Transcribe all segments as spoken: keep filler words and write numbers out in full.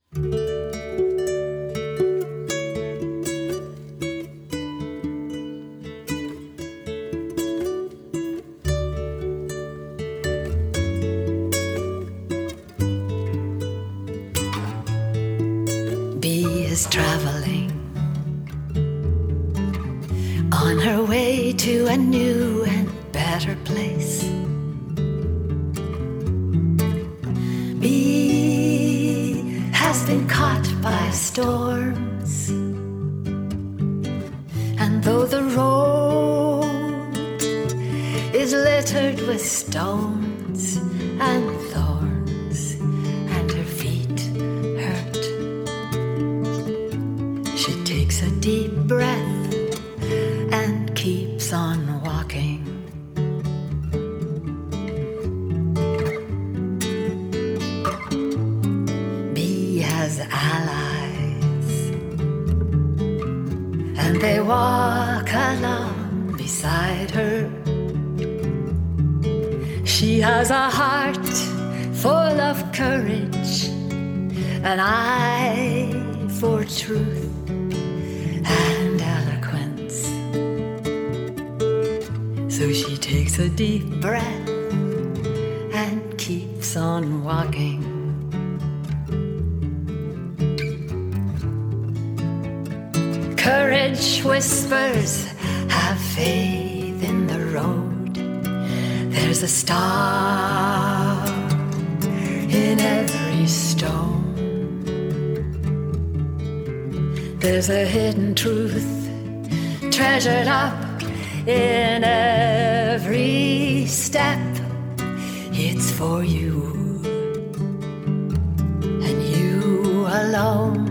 Bee is traveling on her way to a new and better place. Bee has been caught by storms, and though the road is littered with stones and thorns, and her feet hurt, she takes a deep breath and keeps on walking. Bee has allies, and they walk along beside her. She has a heart full of courage, an eye for truth and eloquence. So she takes a deep breath and keeps on walking. Courage whispers, have faith in the road. There's a star in every stone. There's a hidden truth treasured up in every step. It's for you and you alone.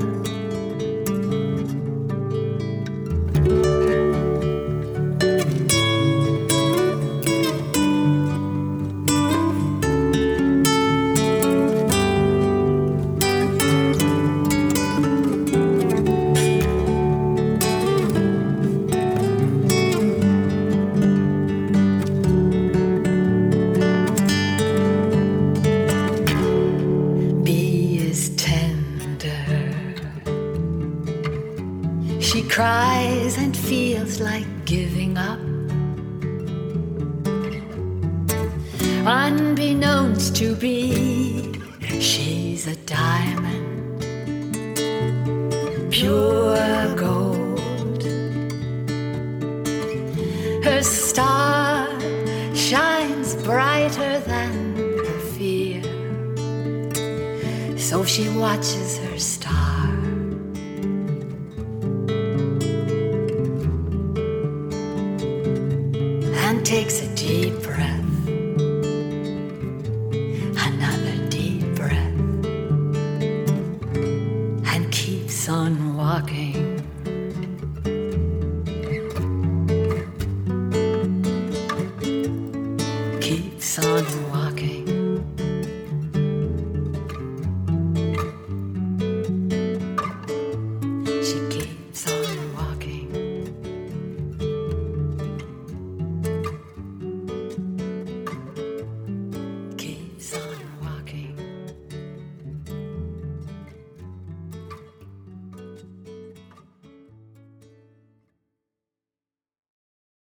She cries and feels like giving up. Unbeknownst to Bee, she's a diamond, pure gold. Her star shines brighter than her fear, so she watches her star and takes a deep breath, another deep breath, and keeps on walking. Keeps on walking.